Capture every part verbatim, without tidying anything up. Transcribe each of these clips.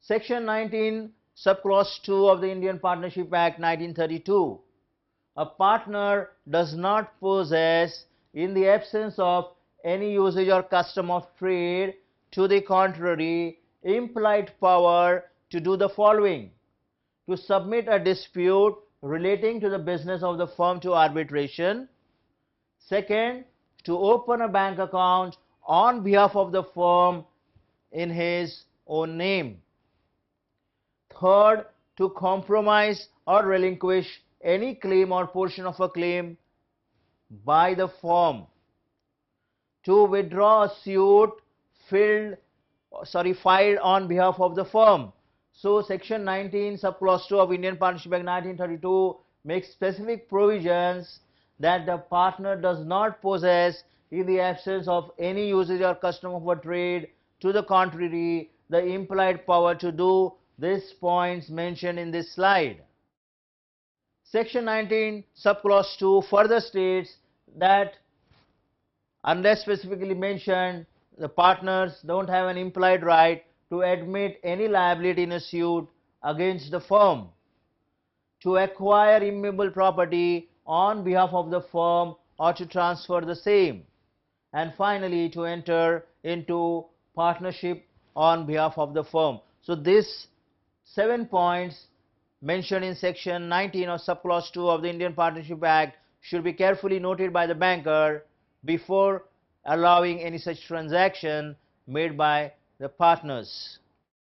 Section nineteen, subclause two of the Indian Partnership Act nineteen thirty-two. A partner does not possess, in the absence of any usage or custom of trade to the contrary, implied power to do the following: to submit a dispute relating to the business of the firm to arbitration. Second, to open a bank account on behalf of the firm in his own name. Third, to compromise or relinquish any claim or portion of a claim by the firm. To withdraw a suit filled, sorry, filed on behalf of the firm. So Section nineteen, subclause two of Indian Partnership Act nineteen thirty-two makes specific provisions that the partner does not possess, in the absence of any usage or custom of a trade to the contrary, the implied power to do these points mentioned in this slide. Section nineteen, subclause two further states that unless specifically mentioned, the partners don't have an implied right to admit any liability in a suit against the firm, to acquire immovable property on behalf of the firm or to transfer the same, and finally to enter into partnership on behalf of the firm. So these seven points mentioned in section nineteen of subclause two of the Indian Partnership Act should be carefully noted by the banker before allowing any such transaction made by the partners.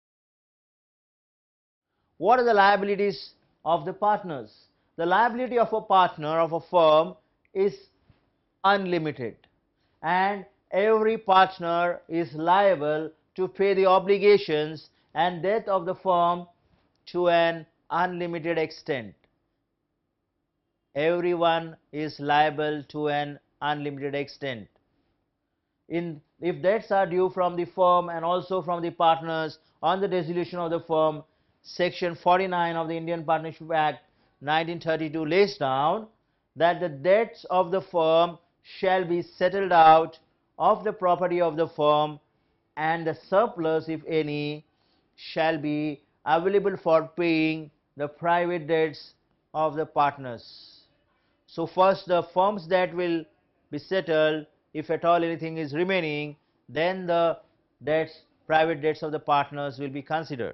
What are the liabilities of the partners? The liability of a partner of a firm is unlimited, and every partner is liable to pay the obligations and debt of the firm to an unlimited extent. Everyone is liable to an unlimited extent. In, if debts are due from the firm and also from the partners on the dissolution of the firm, Section forty-nine of the Indian Partnership Act nineteen thirty-two lays down that the debts of the firm shall be settled out of the property of the firm, and the surplus, if any, shall be available for paying the private debts of the partners. So first the firm's debt will be settled. If at all anything is remaining, then the debts, private debts of the partners will be considered.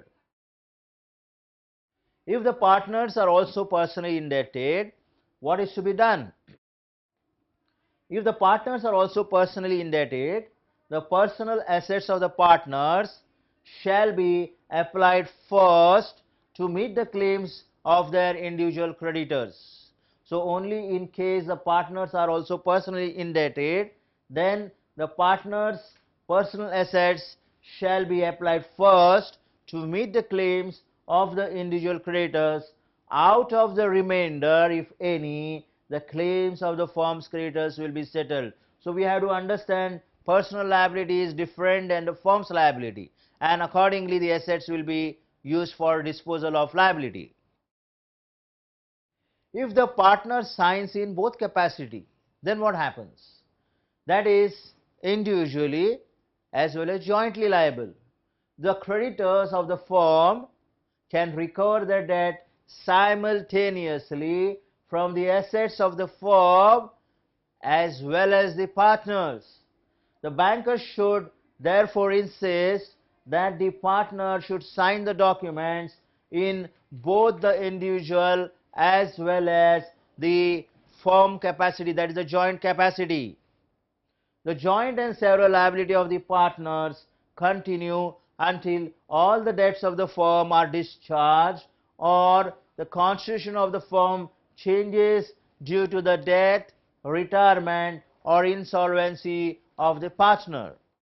If the partners are also personally indebted, what is to be done? If the partners are also personally indebted, the personal assets of the partners shall be applied first to meet the claims of their individual creditors. So only in case the partners are also personally indebted, then the partners' personal assets shall be applied first to meet the claims of the individual creditors. Out of the remainder, if any, the claims of the firm's creditors will be settled. So we have to understand personal liability is different than the firm's liability, and accordingly the assets will be used for disposal of liability. If the partner signs in both capacity, then what happens? That is, individually as well as jointly liable. The creditors of the firm can recover their debt simultaneously from the assets of the firm as well as the partners. The banker should therefore insist that the partner should sign the documents in both the individual as well as the firm capacity, that is the joint capacity. The joint and several liability of the partners continue until all the debts of the firm are discharged or the constitution of the firm changes due to the death, retirement or insolvency of the partner.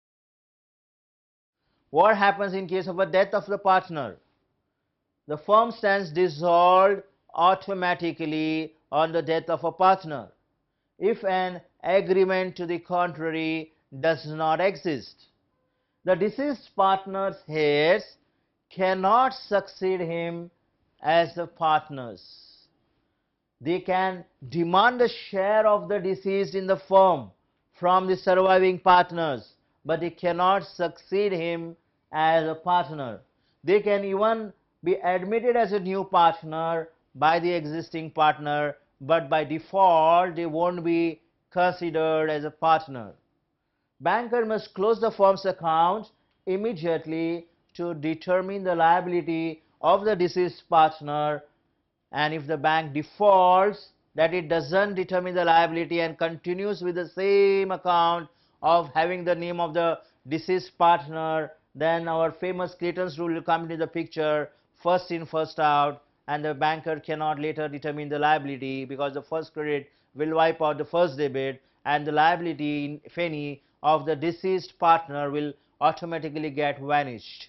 What happens in case of a death of the partner? The firm stands dissolved automatically on the death of a partner if an agreement to the contrary does not exist. The deceased partner's heirs cannot succeed him as the partners. They can demand a share of the deceased in the firm from the surviving partners, but they cannot succeed him as a partner. They can even be admitted as a new partner by the existing partner, but by default they won't be considered as a partner. Banker must close the firm's account immediately to determine the liability of the deceased partner, and if the bank defaults, that it doesn't determine the liability and continues with the same account of having the name of the deceased partner, then our famous Clayton's rule will come into the picture, first in first out, and the banker cannot later determine the liability because the first credit will wipe out the first debit, and the liability, if any, of the deceased partner will automatically get vanished.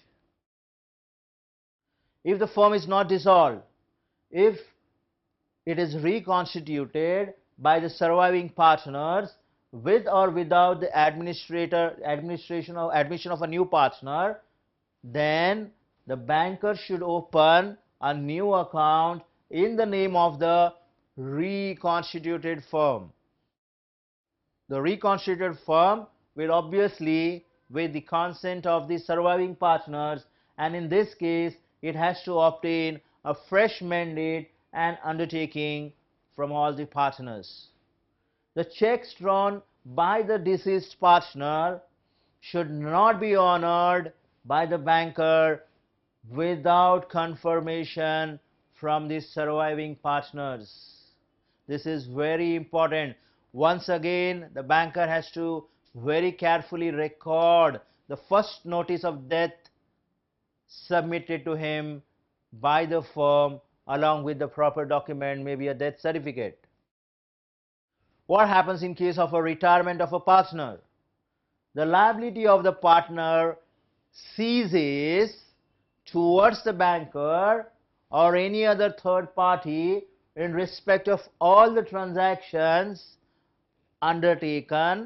If the firm is not dissolved, if it is reconstituted by the surviving partners with or without the administrator administration or admission of a new partner, then the banker should open a new account in the name of the reconstituted firm. The reconstituted firm will obviously with the consent of the surviving partners, and in this case it has to obtain a fresh mandate and undertaking from all the partners. The checks drawn by the deceased partner should not be honored by the banker without confirmation from the surviving partners. This is very important. Once again, the banker has to very carefully record the first notice of death submitted to him by the firm along with the proper document, maybe a death certificate. What happens in case of a retirement of a partner? The liability of the partner ceases towards the banker or any other third party in respect of all the transactions undertaken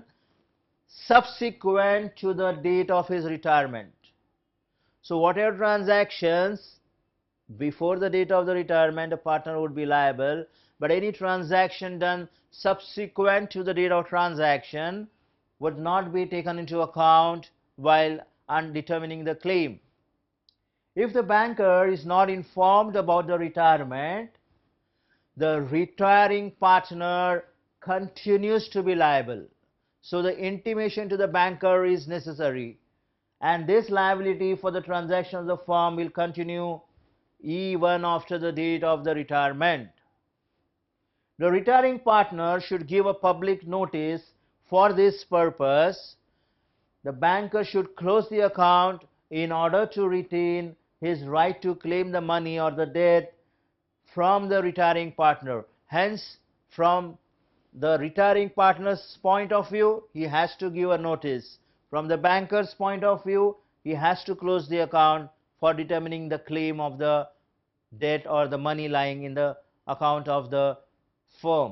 subsequent to the date of his retirement. So whatever transactions before the date of the retirement, a partner would be liable, but any transaction done subsequent to the date of transaction would not be taken into account while determining the claim. If the banker is not informed about the retirement, the retiring partner continues to be liable. So the intimation to the banker is necessary, and this liability for the transaction of the firm will continue even after the date of the retirement. The retiring partner should give a public notice for this purpose. The banker should close the account in order to retain his right to claim the money or the debt from the retiring partner. Hence, from the retiring partner's point of view, he has to give a notice. From the banker's point of view, he has to close the account for determining the claim of the debt or the money lying in the account of the firm.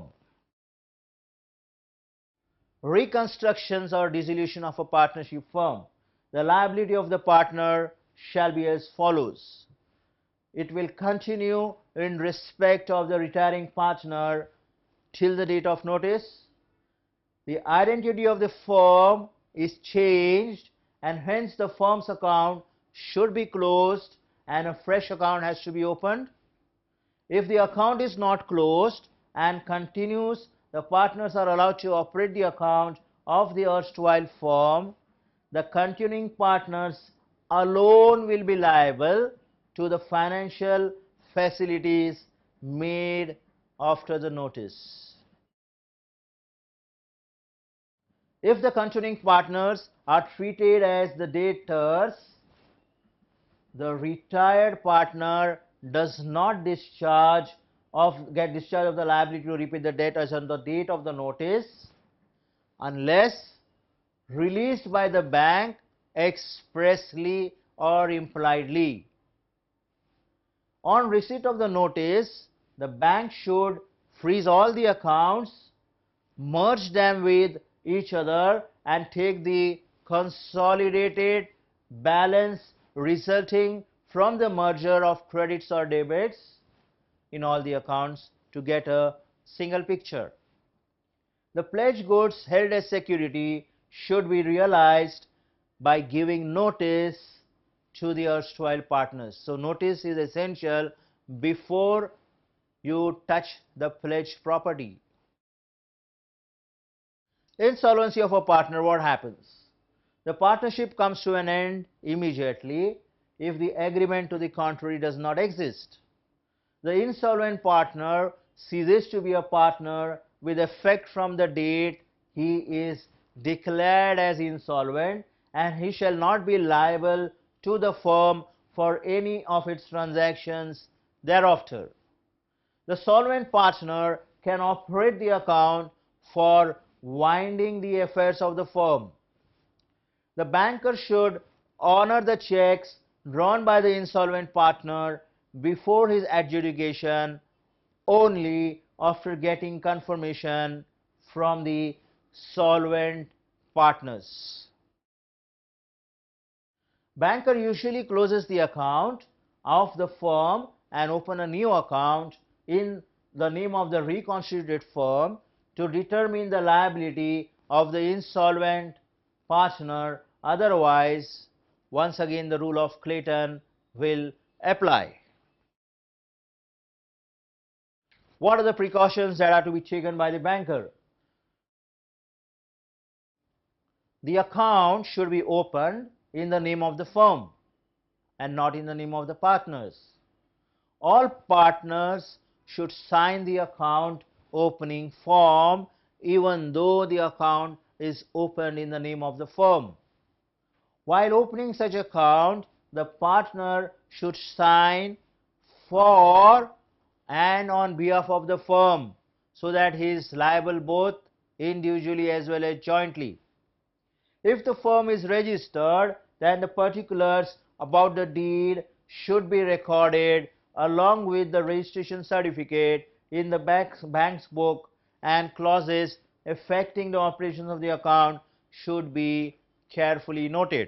Reconstructions or dissolution of a partnership firm. The liability of the partner shall be as follows. It will continue in respect of the retiring partner till the date of notice. The identity of the firm is changed, and hence the firm's account should be closed and a fresh account has to be opened. If the account is not closed and continues, the partners are allowed to operate the account of the erstwhile firm. The continuing partners alone will be liable to the financial facilities made after the notice. If the continuing partners are treated as the debtors, the retired partner does not discharge of get discharge of the liability to repay the debt as on the date of the notice unless released by the bank expressly or impliedly. On receipt of the notice, the bank should freeze all the accounts, merge them with each other, and take the consolidated balance resulting from the merger of credits or debits in all the accounts to get a single picture. The pledged goods held as security should be realized by giving notice to the erstwhile partners. So notice is essential before you touch the pledged property. Insolvency of a partner, what happens? The partnership comes to an end immediately if the agreement to the contrary does not exist. The insolvent partner ceases to be a partner with effect from the date he is declared as insolvent, and he shall not be liable to the firm for any of its transactions thereafter. The solvent partner can operate the account for winding the affairs of the firm. The banker should honor the checks drawn by the insolvent partner before his adjudication only after getting confirmation from the solvent partners. Banker usually closes the account of the firm and open a new account in the name of the reconstituted firm to determine the liability of the insolvent partner. Otherwise, once again the rule of Clayton will apply. What are the precautions that are to be taken by the banker? The account should be opened in the name of the firm and not in the name of the partners. All partners should sign the account opening form even though the account is opened in the name of the firm. While opening such account, the partner should sign for and on behalf of the firm so that he is liable both individually as well as jointly. If the firm is registered, then the particulars about the deed should be recorded along with the registration certificate in the bank's, bank's book, and clauses affecting the operations of the account should be carefully noted.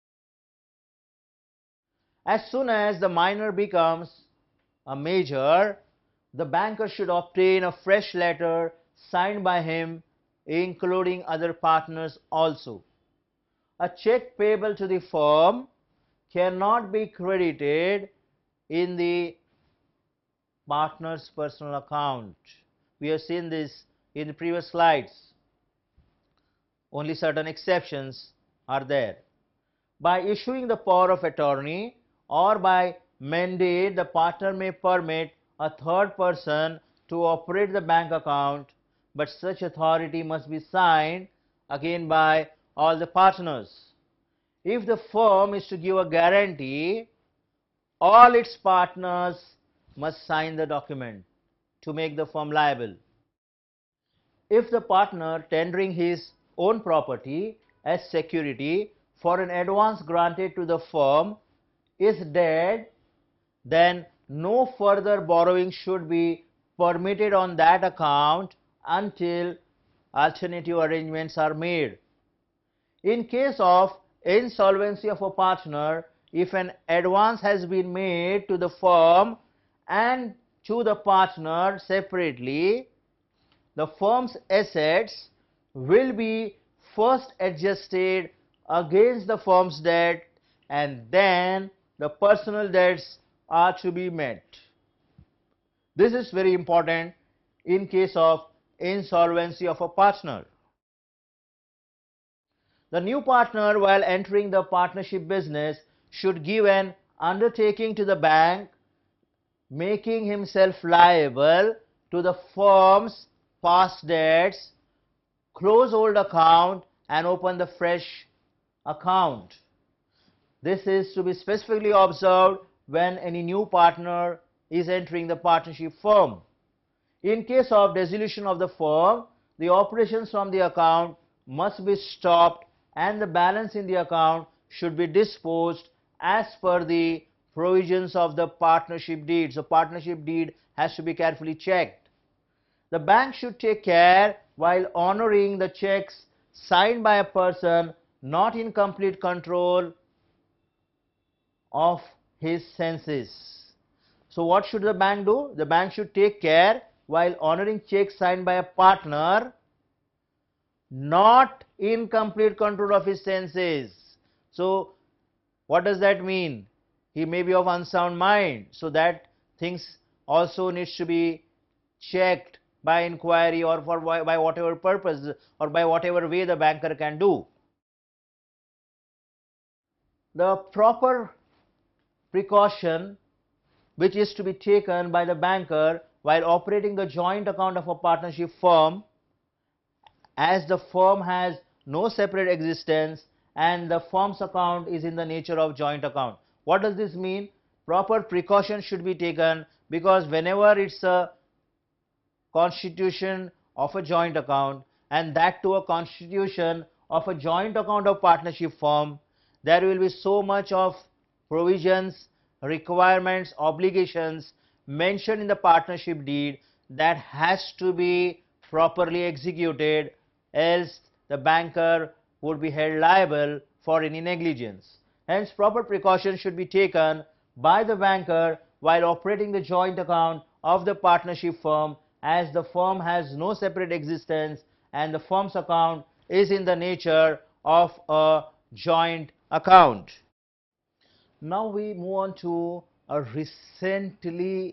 As soon as the minor becomes a major, the banker should obtain a fresh letter signed by him, including other partners also. A check payable to the firm cannot be credited in the partner's personal account. We have seen this in the previous slides. Only certain exceptions are there. By issuing the power of attorney or by mandate, the partner may permit a third person to operate the bank account, but such authority must be signed again by all the partners. If the firm is to give a guarantee, all its partners must sign the document to make the firm liable. If the partner tendering his own property as security for an advance granted to the firm is dead, then no further borrowing should be permitted on that account until alternative arrangements are made. In case of insolvency of a partner, if an advance has been made to the firm and to the partner separately, the firm's assets will be first adjusted against the firm's debt, and then the personal debts are to be met. This is very important in case of insolvency of a partner. The new partner, while entering the partnership business, should give an undertaking to the bank making himself liable to the firm's past debts, close old account and open the fresh account. This is to be specifically observed when any new partner is entering the partnership firm. In case of dissolution of the firm, the operations from the account must be stopped and the balance in the account should be disposed as per the provisions of the partnership deed. So partnership deed has to be carefully checked. The bank should take care while honoring the checks signed by a person not in complete control of his senses. So what should the bank do? The bank should take care while honoring checks signed by a partner not in complete control of his senses. So What does that mean? He may be of unsound mind, so that things also needs to be checked by inquiry or for by, by whatever purpose or by whatever way the banker can do. The proper precaution which is to be taken by the banker while operating the joint account of a partnership firm, as the firm has no separate existence and the firm's account is in the nature of joint account. What does this mean? Proper precaution should be taken, because whenever it's a constitution of a joint account, and that to a constitution of a joint account of partnership firm, there will be so much of provisions, requirements, obligations mentioned in the partnership deed that has to be properly executed, else the banker would be held liable for any negligence. Hence, proper precautions should be taken by the banker while operating the joint account of the partnership firm, as the firm has no separate existence and the firm's account is in the nature of a joint account. Now we move on to a recently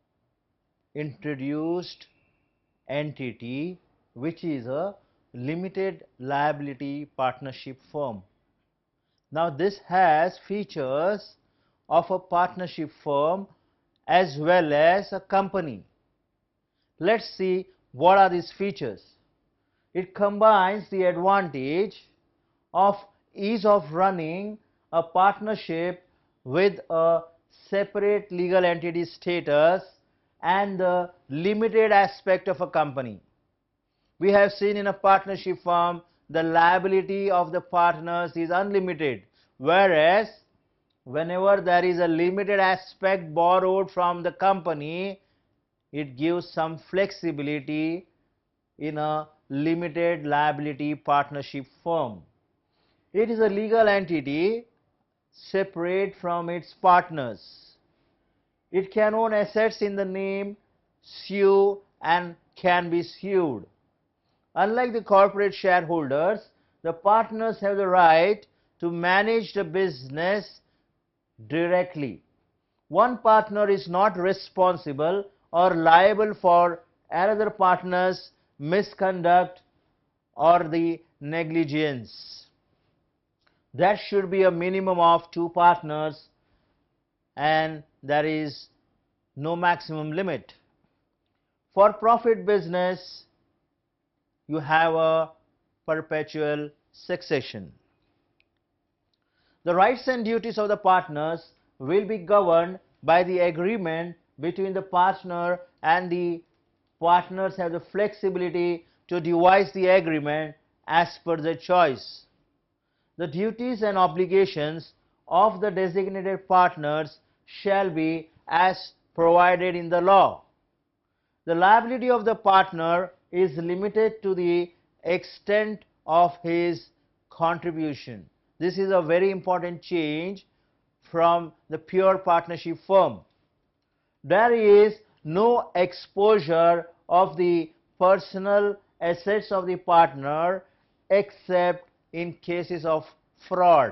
introduced entity, which is a limited liability partnership firm. Now this has features of a partnership firm as well as a company. Let's see what are these features. It combines the advantage of ease of running a partnership with a separate legal entity status and the limited aspect of a company. We have seen in a partnership firm the liability of the partners is unlimited, whereas whenever there is a limited aspect borrowed from the company, it gives some flexibility in a limited liability partnership firm. It is a legal entity separate from its partners. It can own assets in the name, sue and can be sued. Unlike the corporate shareholders, the partners have the right to manage the business directly. One partner is not responsible or liable for another partner's misconduct or the negligence. There should be a minimum of two partners and there is no maximum limit. For profit business, you have a perpetual succession. The rights and duties of the partners will be governed by the agreement between the partner, and the partners have the flexibility to devise the agreement as per their choice. The duties and obligations of the designated partners shall be as provided in the law. The liability of the partner is limited to the extent of his contribution. This is a very important change from the pure partnership firm. There is no exposure of the personal assets of the partner except in cases of fraud.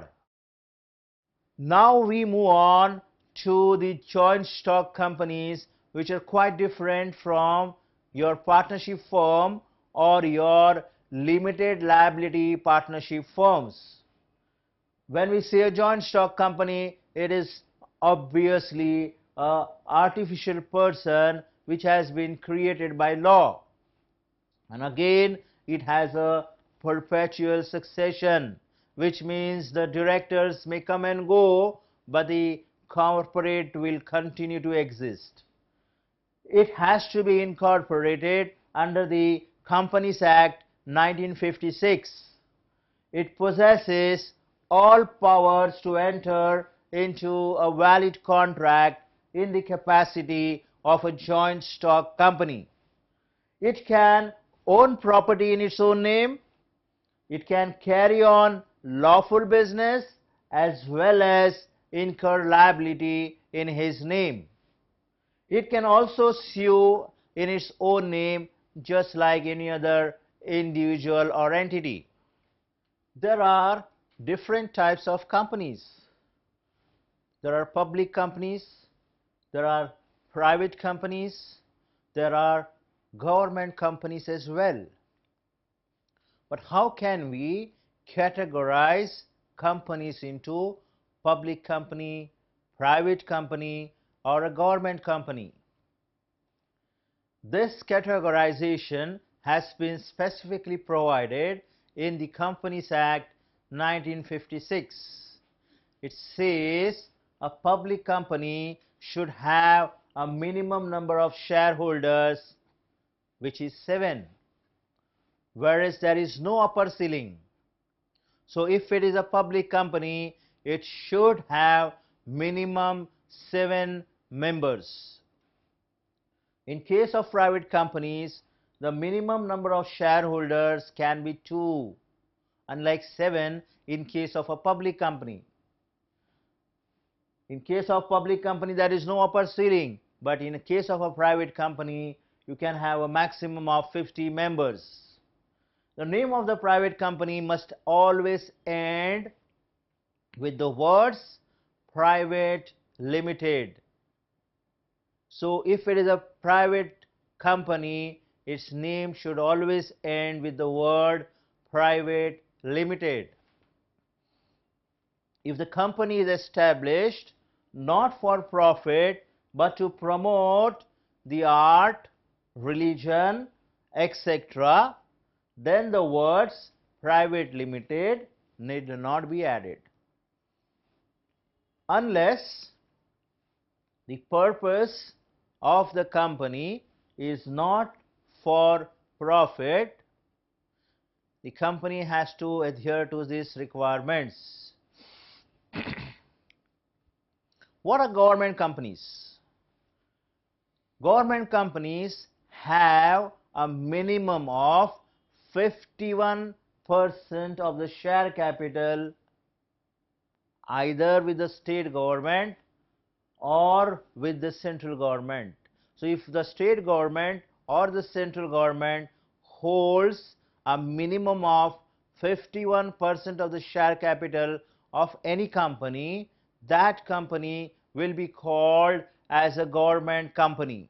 Now we move on to the joint stock companies, which are quite different from your partnership firm or your limited liability partnership firms. When we say a joint stock company, it is obviously an artificial person which has been created by law, and again it has a perpetual succession, which means the directors may come and go, but the corporate will continue to exist. It has to be incorporated under the Companies Act nineteen fifty-six. It possesses all powers to enter into a valid contract in the capacity of a joint stock company. It can own property in its own name. It can carry on lawful business as well as incur liability in his name. It can also sue in its own name just like any other individual or entity. There are different types of companies. There are public companies, there are private companies, there are government companies as well. But how can we categorize companies into public company, private company, or a government company? This categorization has been specifically provided in the Companies Act nineteen fifty-six. It says a public company should have a minimum number of shareholders, which is seven, whereas there is no upper ceiling. So if it is a public company, it should have minimum seven members. In case of private companies, the minimum number of shareholders can be two, unlike seven in case of a public company. In case of public company, there is no upper ceiling, but in a case of a private company, you can have a maximum of fifty members. The name of the private company must always end with the words Private Limited. So if it is a private company, its name should always end with the word Private Limited. If the company is established not for profit but to promote the art, religion, et cetera, then the words Private Limited need not be added. Unless the purpose of the company is not for profit, the company has to adhere to these requirements. What are government companies? Government companies have a minimum of fifty-one percent of the share capital either with the state government or with the central government. So if the state government or the central government holds a minimum of fifty-one percent of the share capital of any company, that company will be called as a government company.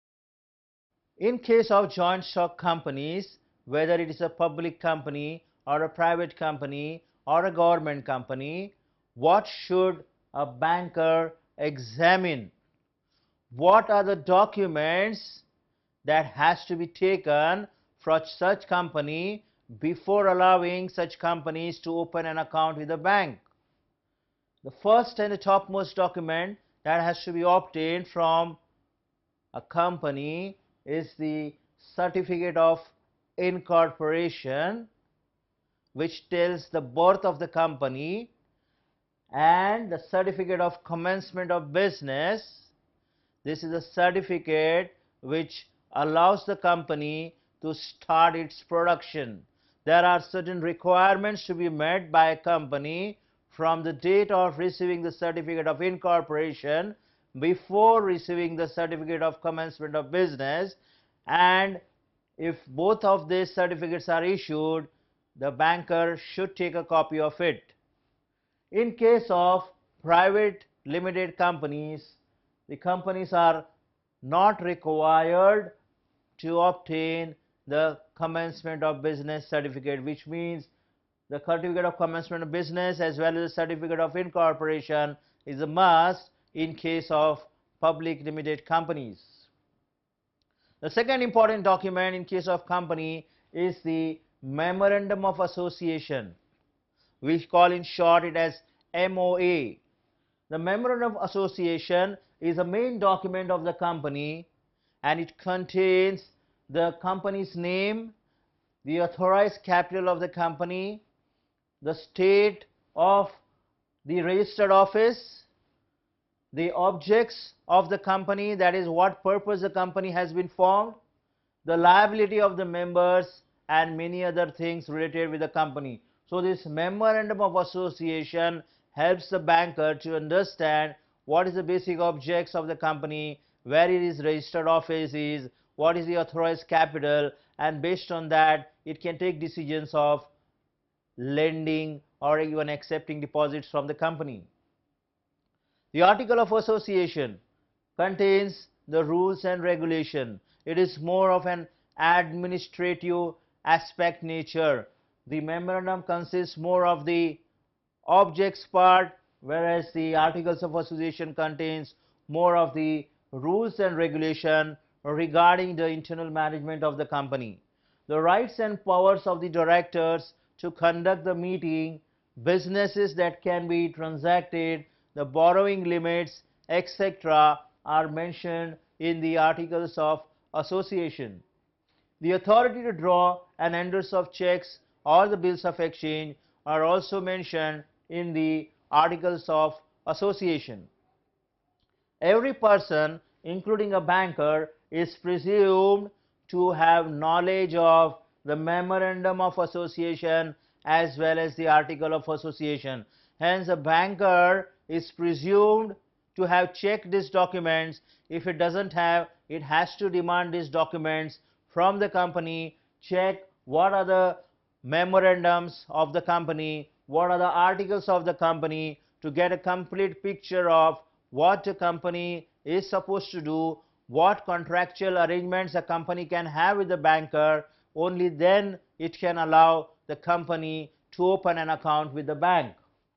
In case of joint stock companies, whether it is a public company or a private company or a government company, what should a banker examine? What are the documents that has to be taken for such company before allowing such companies to open an account with a bank? The first and the topmost document that has to be obtained from a company is the certificate of incorporation, which tells the birth of the company, and the certificate of commencement of business. This is a certificate which allows the company to start its production. There are certain requirements to be met by a company from the date of receiving the certificate of incorporation before receiving the certificate of commencement of business, and if both of these certificates are issued, the banker should take a copy of it. In case of private limited companies, the companies are not required to obtain the commencement of business certificate, which means the certificate of commencement of business as well as the certificate of incorporation is a must in case of public limited companies. The second important document in case of company is the Memorandum of Association. We call in short it as M O A. The Memorandum of Association is a main document of the company, and it contains the company's name, the authorized capital of the company, the state of the registered office, the objects of the company, that is what purpose the company has been formed, the liability of the members, and many other things related with the company. So this Memorandum of Association helps the banker to understand what is the basic objects of the company, where it is registered office is, what is the authorized capital, and based on that it can take decisions of lending or even accepting deposits from the company. The article of association contains the rules and regulation. It is more of an administrative aspect nature. The memorandum consists more of the objects part, whereas the articles of association contains more of the rules and regulation regarding the internal management of the company. The rights and powers of the directors to conduct the meeting, businesses that can be transacted, the borrowing limits, et cetera are mentioned in the articles of association. The authority to draw and endorse of checks or the bills of exchange are also mentioned in the articles of association. Every person, including a banker, is presumed to have knowledge of the memorandum of association as well as the article of association. Hence, a banker is presumed to have checked these documents. If it doesn't have, it has to demand these documents from the company, check what are the memorandums of the company, what are the articles of the company, to get a complete picture of what the company is supposed to do, what contractual arrangements a company can have with the banker. Only then it can allow the company to open an account with the bank.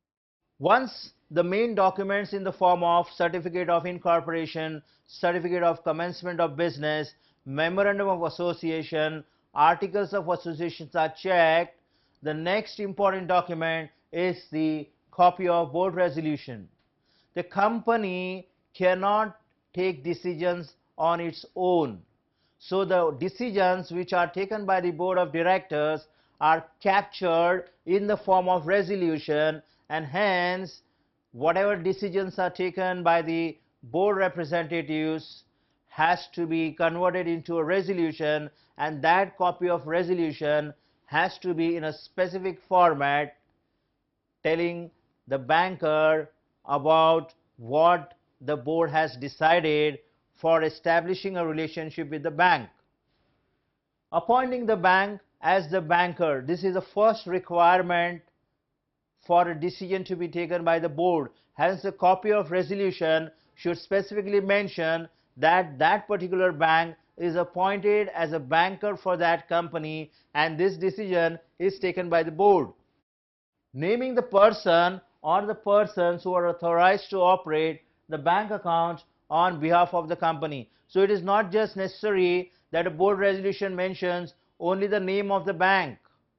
Once the main documents in the form of certificate of incorporation, certificate of commencement of business, memorandum of association, articles of association are checked, the next important document is the copy of board resolution. The company cannot take decisions on its own. So the decisions which are taken by the board of directors are captured in the form of resolution, and hence whatever decisions are taken by the board representatives has to be converted into a resolution, and that copy of resolution has to be in a specific format telling the banker about what the board has decided for establishing a relationship with the bank. Appointing the bank as the banker, this is the first requirement for a decision to be taken by the board. Hence, a copy of resolution should specifically mention that that particular bank is appointed as a banker for that company, and this decision is taken by the board. Naming the person or the persons who are authorized to operate the bank account on behalf of the company. So it is not just necessary that a board resolution mentions only the name of the bank.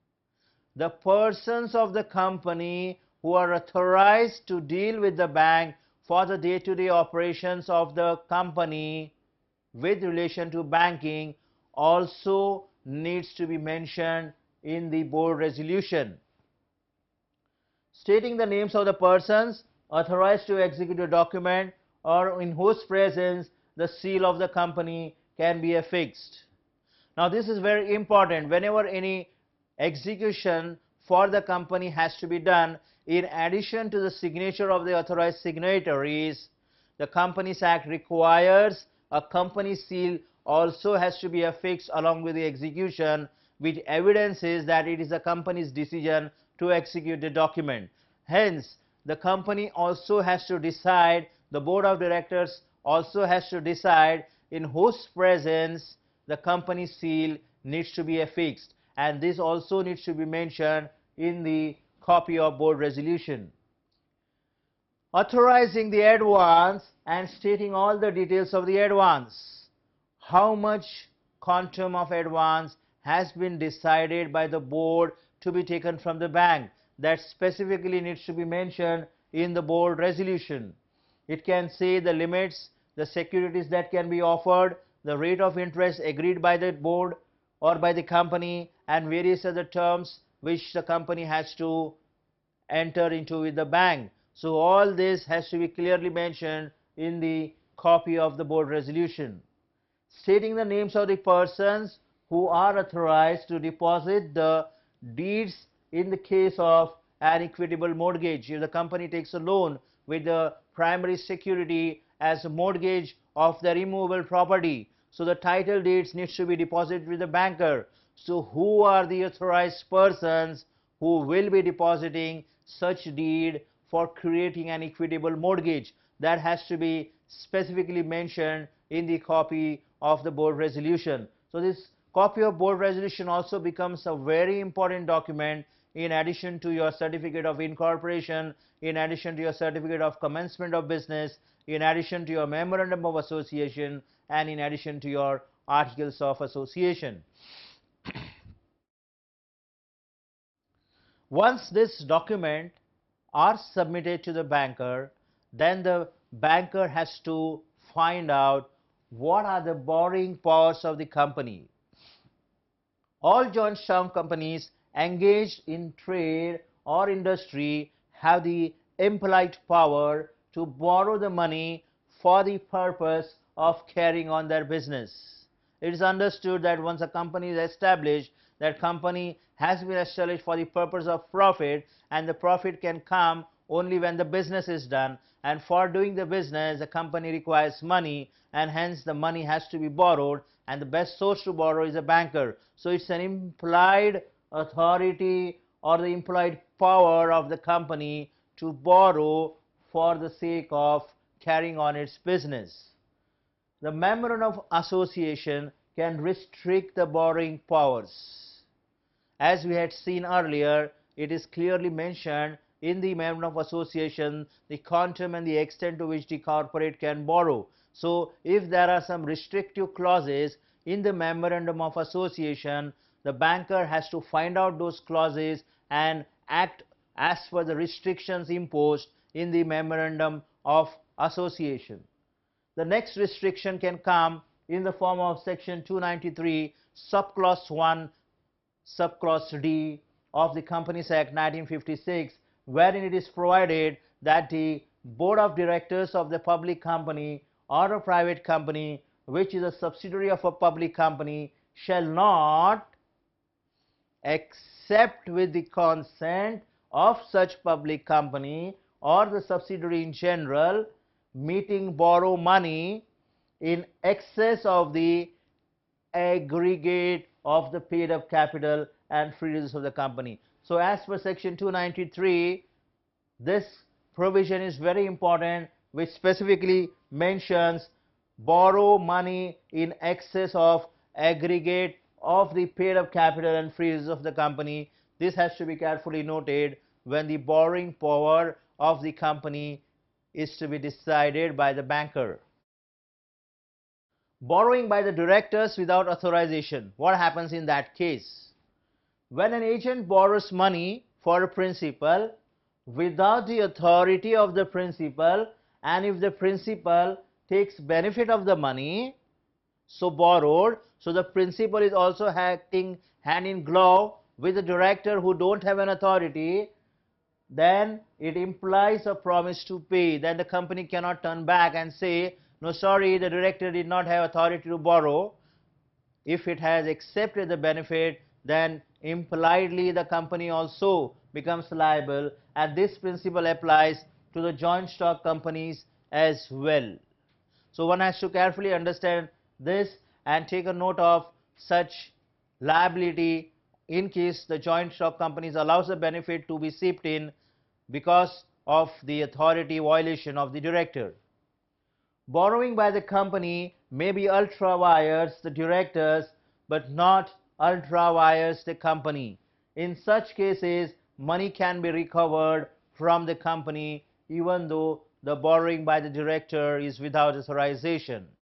The persons of the company who are authorized to deal with the bank for the day-to-day operations of the company with relation to banking also needs to be mentioned in the board resolution. Stating the names of the persons authorized to execute a document or in whose presence the seal of the company can be affixed. Now this is very important. Whenever any execution for the company has to be done, in addition to the signature of the authorized signatories, the Companies Act requires a company seal also has to be affixed along with the execution, which evidences that it is the company's decision to execute the document. Hence, the company also has to decide, the board of directors also has to decide in whose presence the company seal needs to be affixed, and this also needs to be mentioned in the copy of board resolution. Authorizing the advance and stating all the details of the advance. How much quantum of advance has been decided by the board to be taken from the bank, that specifically needs to be mentioned in the board resolution. It can say the limits, the securities that can be offered, the rate of interest agreed by the board or by the company, and various other terms which the company has to enter into with the bank. So all this has to be clearly mentioned in the copy of the board resolution. Stating the names of the persons who are authorized to deposit the deeds in the case of an equitable mortgage. If the company takes a loan with the primary security as a mortgage of the immovable property, so the title deeds needs to be deposited with the banker. So who are the authorized persons who will be depositing such deed for creating an equitable mortgage. That has to be specifically mentioned in the copy of the board resolution. So this copy of board resolution also becomes a very important document in addition to your certificate of incorporation, in addition to your certificate of commencement of business, in addition to your memorandum of association, and in addition to your articles of association. Once this document are submitted to the banker, then the banker has to find out what are the borrowing powers of the company. All joint stock companies engaged in trade or industry have the implied power to borrow the money for the purpose of carrying on their business. It is understood that once a company is established, that company has been established for the purpose of profit, and the profit can come only when the business is done, and for doing the business the company requires money, and hence the money has to be borrowed, and the best source to borrow is a banker. So it's an implied authority or the implied power of the company to borrow for the sake of carrying on its business. The memorandum of association can restrict the borrowing powers. As we had seen earlier, it is clearly mentioned in the memorandum of association the quantum and the extent to which the corporate can borrow. So if there are some restrictive clauses in the memorandum of association, the banker has to find out those clauses and act as per the restrictions imposed in the memorandum of association. The next restriction can come in the form of section two ninety-three subclause one subclause D of the Companies Act nineteen fifty-six, wherein it is provided that the board of directors of the public company or a private company which is a subsidiary of a public company shall not, except with the consent of such public company or the subsidiary in general, meeting borrow money in excess of the aggregate of the paid up capital and free reserves of the company. So as per section two ninety-three, this provision is very important, which specifically mentions borrow money in excess of aggregate of the paid up capital and free reserves of the company. This has to be carefully noted when the borrowing power of the company is to be decided by the banker. Borrowing by the directors without authorization. What happens in that case? When an agent borrows money for a principal without the authority of the principal, and if the principal takes benefit of the money so borrowed, so the principal is also acting hand in glove with the director who don't have an authority, then it implies a promise to pay. Then the company cannot turn back and say, no, sorry, the director did not have authority to borrow. If it has accepted the benefit, then impliedly the company also becomes liable, and this principle applies to the joint stock companies as well. So one has to carefully understand this and take a note of such liability in case the joint stock companies allows the benefit to be sipped in because of the authority violation of the director. Borrowing by the company may be ultra vires the directors, but not ultra vires the company. In such cases, money can be recovered from the company even though the borrowing by the director is without authorization.